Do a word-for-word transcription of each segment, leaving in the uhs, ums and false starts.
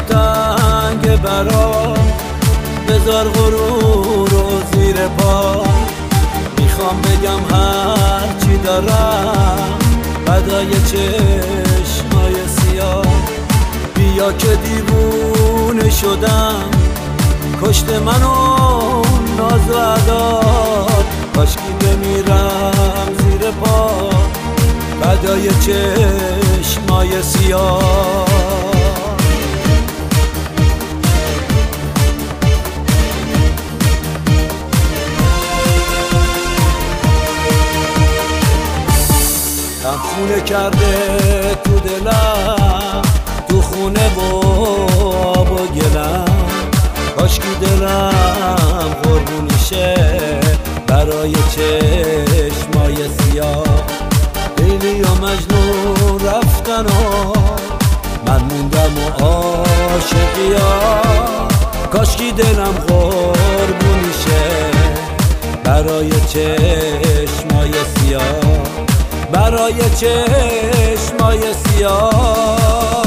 تنگ برا، بذار غرور رو زیر پا. میخوام بگم هر چی دارم فدای چشمای سیاه. بیا که دیوونه شدم، کشت منو ناز و عداد. کاشکی بمیرم زیر پا فدای چشمای سیاه. هم خونه کرده تو دلم، تو خونه و آب و گلم. کاشکی دلم قربونیشه برای چشمای سیاه. لیلی و مجنون رفتن و من موندم و عاشقیا. کاشکی دلم قربونیشه برای چشمای سیاه، برای چشمای سیاه.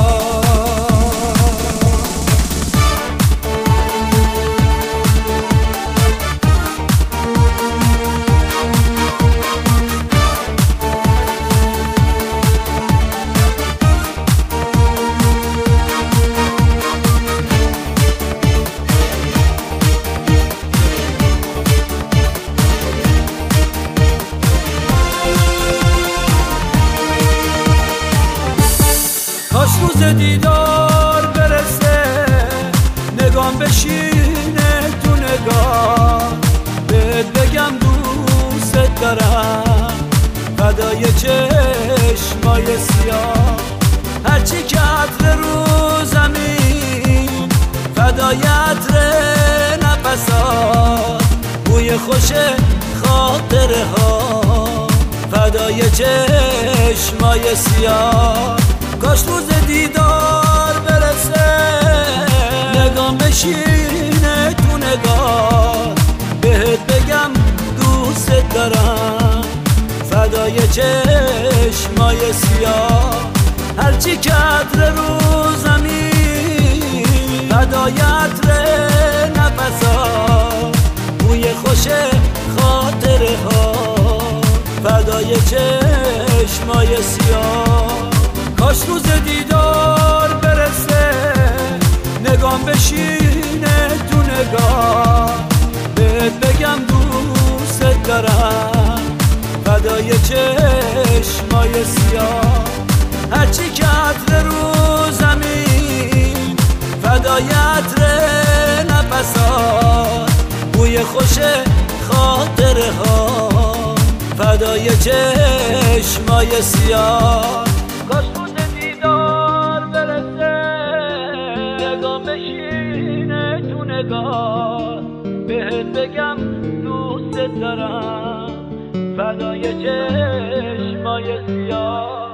کاش روز دیدار برسه، نگام بشینه تو نگاه. بهت بگم دوست دارم فدای چشمای سیاه. هرچی که عطر رو زمین فدای عطر نفسات. بوی خوش خاطره ها فدای چشمای سیاه. کاش روز دیدار برسه، نگام بشینه تو نگاه. بهت بگم دوست دارم فدای چشمای سیاه. هرچی که عطر رو زمین فدای عطر نفسات. بوی خوش خاطره ها فدای چشمای سیاه. کاش روز دیدار برسه، نگام بشینه تو نگاه. بهت بگم دوست دارم فدای چشمای سیاه. هرچی که عطر رو زمین فدای عطر نفسات. بوی خوش خاطره ها فدای چشمای سیاه. کاش روز دیدار برسه، نگام بشینه تو نگاه. بهت بگم دوست دارم فدای چشمای سیاه.